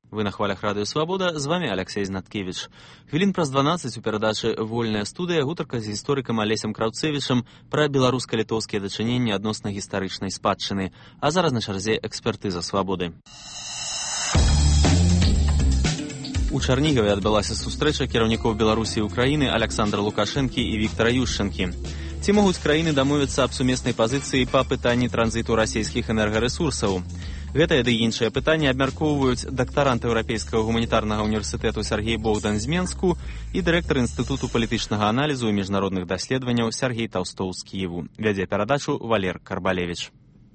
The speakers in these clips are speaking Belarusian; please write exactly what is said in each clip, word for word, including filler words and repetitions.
Вы на хвалях Радыё Свабода, з вами Алексей Знаткевич. Хвілін праз дванаццаць у перадачы «Вольная студыя» гутарка з гісторыкам Алесем Краўцевічам пра беларуска-літоўскія дачыненні адносна гістарычнай спадчыны. А зараз на чарзе экспертыза свабоды. У Чарнігаве адбылася сустрэча кіраўнікоў Беларусі і Украіны Аляксандра Лукашэнкі і Віктара Ющэнкі. Ці могуць краіны дамовіцца аб сумеснай пазіцыі па пытанні транзіту расійскіх энергарэсурсаў? Гэтае ды іншае пытанне абмяркоўваюць дактарант Еўрапейскага гуманітарнага універсітэту Сергей Богдан з Менску і дырэктар Інстытуту палітычнага аналізу і міжнародных даследаванняў Сергей Таўстоў з Кіеву. Вядзе перадачу Валер Карбалевіч.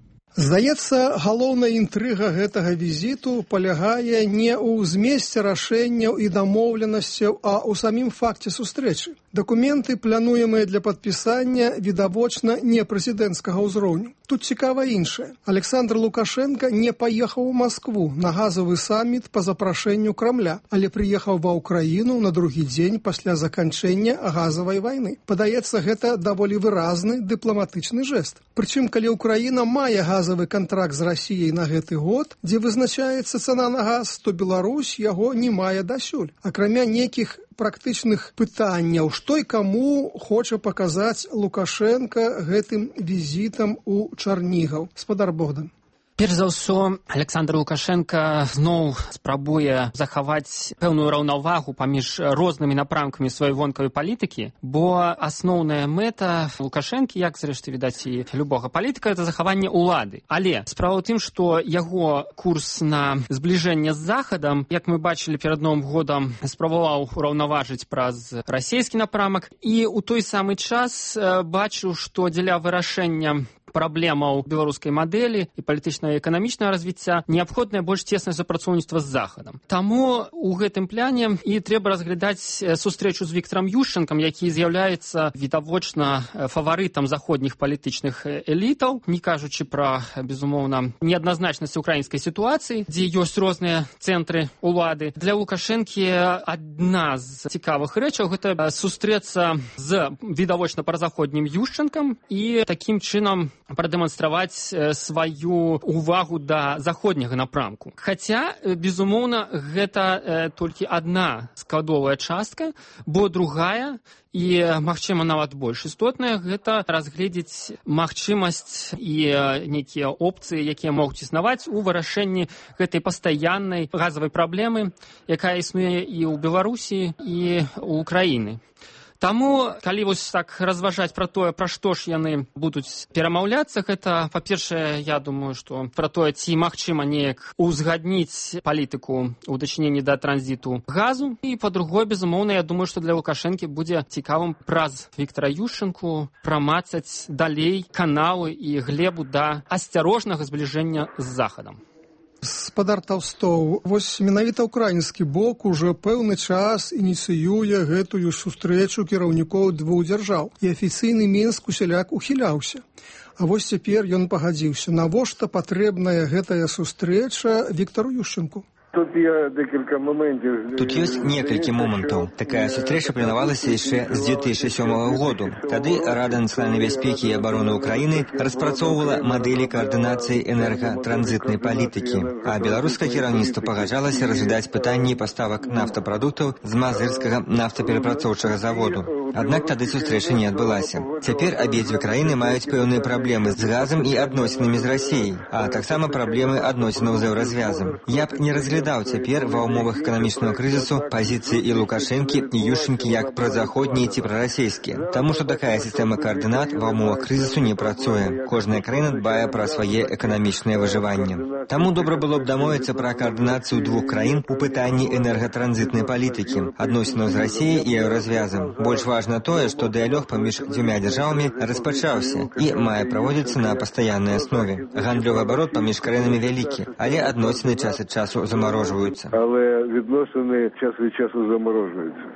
Здаецца, галоўная інтрыга гэтага візіту палягае не ў змесце рашэнняў і дамоўленасцяў, а ў самім факце сустрэчы. Дакументы, плануемыя для падпісання, відавочна не прэзідэнцкага ўзроўню. Тут цікава іншае. Александр Лукашенко не паехаў у Маскву на газавы саміт па запрашэнню Крамля, але прыехаў ва Ўкраіну на другі дзень пасля заканчэння газавай вайны. Падаецца, гэта даволі выразны дыпламатычны жэст. Прычым, калі Ўкраіна мае газавы кантракт з Расіяй на гэты год, дзе вызначаецца цана на газ, то Беларусь яго не мае дасюль. Акрамя нейкіх практычных пытанняў, што і каму хоча паказаць Лукашенко гэтым візітам у Чарнігаў. Спадар Богдан. Перш за ўсё, Александр Лукашенко зноў спрабуе захаваць пэўную раўнавагу паміж рознымі напрамкамі сваёй вонкавай палітыкі, бо асноўная мэта Лукашэнкі, як зрэшты відаць і любога палітыка, это захаванне ўлады. Але справа ў тым, што яго курс на збліжэнне з Захадам, як мы бачылі перад Новым годам, спрабаваў ураўнаважыць праз расійскі напрамак, і ў той самы час бачыў, што дзеля вырашэння праблемаў беларускай мадэлі і палітычнага і эканамічнага развіцця неабходнае больш цеснае супрацоўніцтва з Захадам. Таму ў гэтым пляне і трэба разглядаць сустрэчу з Віктарам Ющэнкам, які з'яўляецца відавочна фаварытам заходніх палітычных элітаў, не кажучы пра, безумоўна, неадназначнасць украінскай сітуацыі, дзе ёсць розныя цэнтры ўлады. Для Лукашэнкі адна з цікавых рэчаў гэта сустрэцца з відавочна празаходнім Ющэнкам і такім чынам прадэманстраваць сваю увагу да заходняга напрамку. Хаця, безумоўна, гэта толькі адна складовая частка, бо другая і, магчыма, нават больш істотная, гэта разгледзець магчымасць і нейкія опцыі, якія могуць існаваць у вырашэнні гэтай пастаяннай газавай праблемы, якая існуе і ў Беларусі, і ў Украіны. Таму, калі вось так разважаць пра тое, пра што ж яны будуць перамаўляцца, гэта, па-першае, я думаю, што пра тое, ці магчыма неяк узгадніць палітыку ў дачыненні да транзіту газу, і, па-другое, безумоўна, я думаю, што для Лукашэнкі будзе цікавым праз Віктара Ющэнку прамацаць далей каналы і глебу да асцярожнага збліжэння з Захадам. Спадар Таўстоў, вось менавіта ўкраінскі бок ужо пэўны час ініцыюе гэтую сустрэчу кіраўнікоў двух дзяржаў, і афіцыйны Мінск усяляк ухіляўся. А вось цяпер ён пагадзіўся. Навошта патрэбная гэтая сустрэча Віктару Ющэнку? Тут є декілька моментів. Тут ёсць некалькі момантаў. Такая сустрэча планавалася яшчэ з две тысячи сёмага году. Тады Рада нацыянальнай бяспекі і абароны Украіны распрацоўвала мадэлі каардынацыі энергатранзітнай палітыкі, а беларускае кіраўніцтва пагаджалася разглядаць пытанні паставак нафтапрадуктаў з мазырскага нафтаперапрацоўчага заводу. Аднак тады сустрэча не адбылася. Цяпер абедзве краіны маюць пэўныя праблемы з газам і адносінамі з Расіяй, а таксама праблемы адносінаў з еўразвязам. Я б не разглядаў цяпер ва ўмовах эканамічнага крызісу пазіцыі і Лукашэнкі, і Ющэнкі як празаходнія ці прарасійскія. Таму што такая сістэма каардынат ва ўмовах крызісу не працуе. Кожная краіна дбае пра свае эканамічнае выжыванне. Таму добра было б дамовіцца пра каардынацыю двух краін у пытанні энергатранзітнай палітыкі, адносінаў з Расіяй і еўразвязам. Больш важна тое, што дыялог паміж дзвюма дзяржавамі распачаўся і мае праводзіцца на пастаяннай аснове. Гандлёвы абарот паміж краінамі вялікі, але адносіны час ад часу замарожваюцца. Але відносини час від часу заморожуються.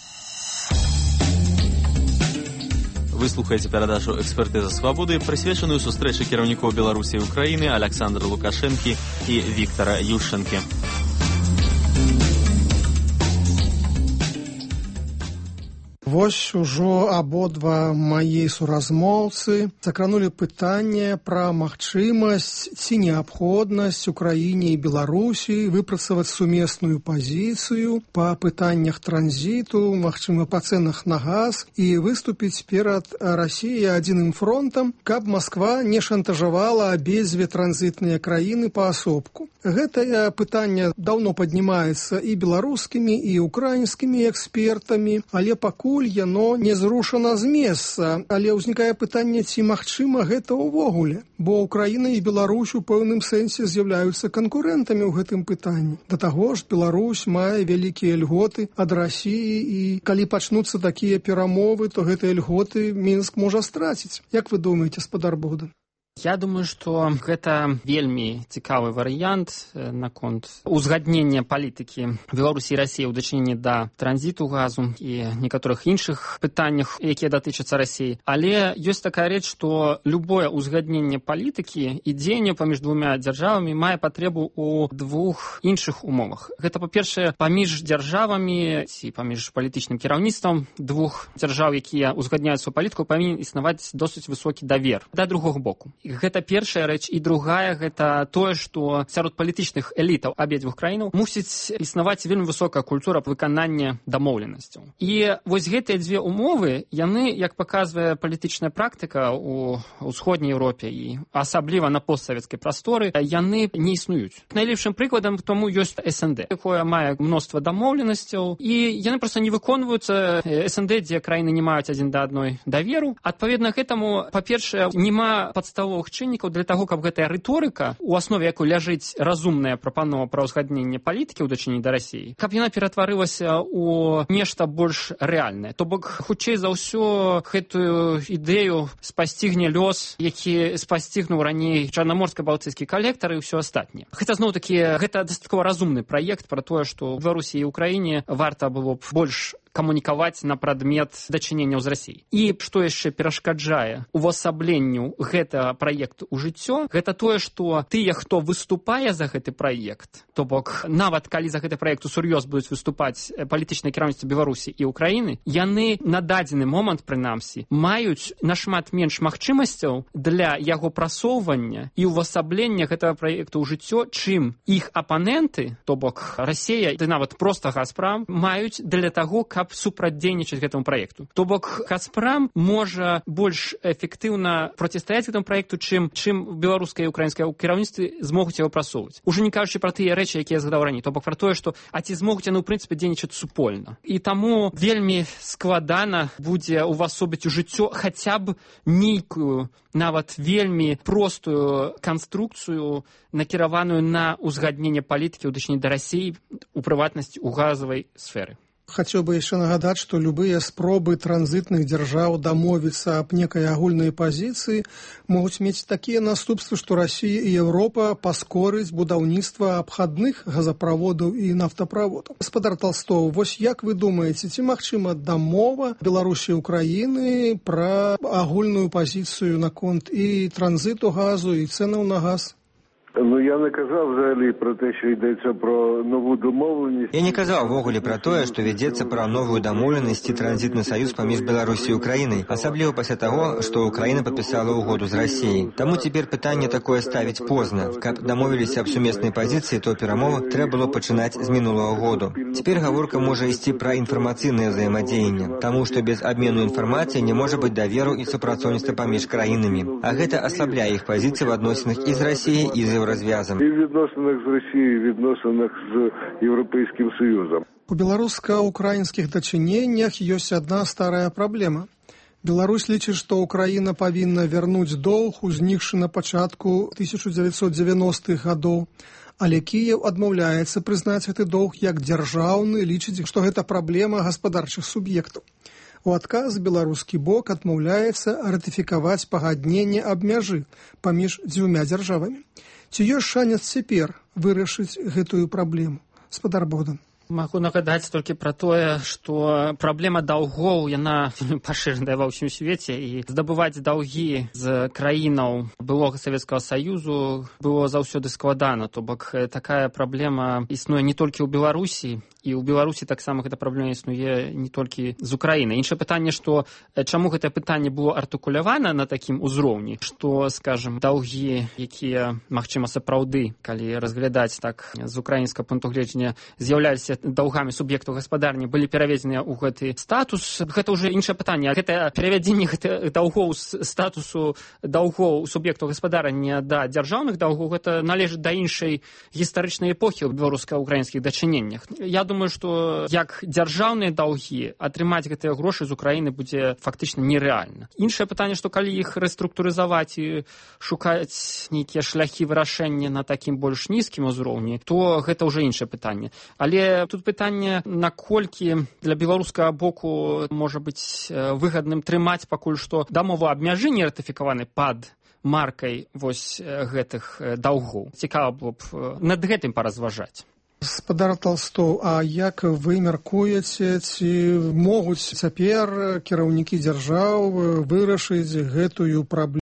Вы слухаеце перадачу «Экспертыза свабоды», прысвечаную сустрэчы кіраўнікоў Беларусі і Украіны Аляксандра Лукашэнкі і Віктара Ющэнкі. Вось ужо абодва мае суразмоўцы закранули пытанне пра магчымасць ці неабходнасць Украіне і Беларусі выпрацаваць сумесную пазіцыю па пытаннях транзіту, магчыма, па цэнах на газ і выступіць перад Расіяй адзіным фронтам, каб Масква не шантажавала абедзве транзітныя краіны паасобку. Гэтае пытанне даўно паднімаецца і беларускімі, і украінскімі экспертамі, але пакуль яно не зрушана з месца, але ўзнікае пытанне, ці магчыма гэта ўвогуле, бо Украіна і Беларусь у пэўным сэнсе з'яўляюцца канкурэнтамі ў гэтым пытанні. Да таго ж Беларусь мае вялікія льготы ад Расіі, і калі пачнуцца такія перамовы, то гэтыя льготы Мінск можа страціць. Як вы думаеце, спадар Богдан? Я думаю, што гэта вельмі цікавы варыянт наконт узгаднення палітыкі Беларусі і Расіі ў дачыненні да транзіту газу і некаторых іншых пытаннях, якія датычацца Расіі. Але ёсць такая рэч, што любое узгадненне палітыкі і дзеянне паміж двумя дзяржавамі мае патрэбу ў двух іншых умовах. Гэта, па-першае, паміж дзяржавамі ці паміж палітычным кіраўніцтвам двух дзяржаў, якія узгадняюць сваю палітыку, павінен існаваць досыць высокі давер да другога боку. Гэта першая рэч, і другая гэта тое, што сярод палітычных элітаў абедзвюх краінаў мусіць існаваць вельмі высокая культура выканання дамоўленасцяў. І вось гэтыя дзве умовы, яны, як паказвае палітычная практыка ў ўсходняй Еўропе і асабліва на постсавецкай прасторы, яны не існуюць. Найлепшым прыкладам тому ёсць эс эн дэ, якое мае мноства дамоўленасцяў, і яны проста не выконваюцца. эс эн дэ, дзе краіны не маюць адзін да адной даверу. Адпаведна гэтаму, па-першае, няма падставовых чыннікаў для таго, каб гэтая рыторыка, у аснове якой ляжыць разумная прапанова пра ўзгадненне палітыкі ў дачыненні да Расіі, каб яна ператварылася ў нешта больш рэальнае. То бок, хутчэй за ўсё, гэтую ідэю спасцігне лёс, які спасцігнуў раней чарнаморска-балтыйскі калектар і ўсё астатняе. Хаця, зноў-такі, гэта дастаткова разумны праект пра тое, што ў Беларусі і Украіне варта было б больш камунікаваць на прадмет дачыненняў з Расіяй. І што яшчэ перашкаджае увасабленню гэтага праекту ў жыццё, гэта тое, што тыя, хто выступае за гэты праект, то бок нават калі за гэты праект усур'ёз будуць выступаць палітычнае кіраўніцтва Беларусі і Украіны, яны на дадзены момант, прынамсі, маюць нашмат менш магчымасцяў для яго прасоўвання і увасаблення гэтага праекту ў жыццё, чым іх апаненты, то бок Расія, ды нават проста Газпрам, маюць для таго, каб супрацьдзейнічаць гэтаму праекту. То бок Газпрам можа больш эфектыўна процістаяць гэтаму праекту, чым чым беларускае і украінскае кіраўніцтвы змогуць яго прасоўваць. Ужо не кажучы пра тыя рэчы, якія я згадаў раней, то бок пра тое, што а ці змогуць яны ў прынцыпе дзейнічаць супольна. І таму вельмі складана будзе увасобіць у жыццё хаця б нейкую, нават вельмі простую канструкцыю, накіраваную на ўзгадненне палітыкі ў дачыненні да Расіі, у прыватнасці ў газавай сферы. Хацеў бы яшчэ нагадаць, што любыя спробы транзітных дзяржаў дамовіцца аб некай агульнай пазіцыі могуць мець такія наступствы, што Расія і Еўропа паскорыць будаўніцтва абхадных газаправодаў і нафтаправодаў. Гаспадар Талстоў, вось як вы думаеце, ці магчыма дамова Беларусі і Украіны пра агульную пазіцыю наконт і транзіту газу, і цэнаў на газ? Ну, я не казав взагалі про те, що йдеться про нову домовленість. Я не казаў увогуле пра тое, што вядзецца пра новую дамоўленасць і транзітны саюз паміж Беларусі і Украінай, асабліва пасля таго, што Украіна падпісала ўгоду з Расіяй. Таму цяпер пытанне такое ставіць позна. Каб дамовіліся аб сумеснай пазіцыі, то перамовы трэба было пачынаць з мінулага году. Цяпер гаворка можа ісці пра інфармацыйнае ўзаемадзеянне, таму што без абмену інфармацыі не можа быць даверу і супрацоўніцтва паміж краінамі. А гэта аслабляе іх пазіцыі ў адносінах і з Расіяй, і з Еўразвязам. І в відносинах з Росією, і в відносинах з Європейським Союзом. У беларуска-украінскіх дачыненнях ёсць адна старая праблема. Беларусь лічыць, што Украіна павінна вярнуць доўг, узнікшы на пачатку тысяча дзевяцьсот дзевяностых гадоў, але Кіеў адмаўляецца прызнаць гэты доўг як дзяржаўны, лічыць, што гэта праблема гаспадарчых суб'ектаў. У адказ беларускі бок адмаўляецца ратыфікаваць пагадненне аб мяжы паміж дзвюма дзяржавамі. Ці ёсць шанец цяпер вырашыць гэтую праблему? Гаспадар Богдан. Магу нагадаць толькі пра тое, што праблема даўгоў, яна пашыраная ва ўсім свеце, і здабываць даўгі з краінаў былога Савецкага Саюзу было заўсёды складана. То бок такая праблема існуе не толькі ў Беларусі, і ў Беларусі таксама гэта праблема існуе не толькі з Украіны. Іншае пытанне, што чаму гэтае пытанне было артыкулявана на такім узроўні, што, скажем, даўгі, якія, магчыма, сапраўды, калі разглядаць так з украінскага пункту гледжання, з'яўляліся даўгамі суб'ектаў гаспадарні, былі пераведзеныя ў гэты статус. Гэта ўжо іншае пытанне. Гэта перавядзенне гэтых даўгоў з статусу даўгоў суб'ектаў гаспадарання да дзяржаўных даўгоў, гэта належыць да іншай гістарычнай эпохі ў беларуска-украінскіх дачыненнях. Я думаю, што як дзяржаўныя даўгі атрымаць гэтыя грошы з Украіны будзе фактычна нерэальна. Іншае пытанне, што калі іх рэструктурызаваць і шукаць нейкія шляхі вырашэння на такім больш нізкім узроўні, то гэта ўжо іншае пытанне. Але тут пытанне, наколькі для беларускага боку можа быць выгадным трымаць пакуль што дамову аб мяжы не ратыфікаваны пад маркай вось гэтых даўгоў. Цікава было б над гэтым паразважаць. Гаспадар Толстоў, а як вы мяркуеце, ці могуць цяпер кіраўнікі дзяржаў вырашыць гэтую праблему?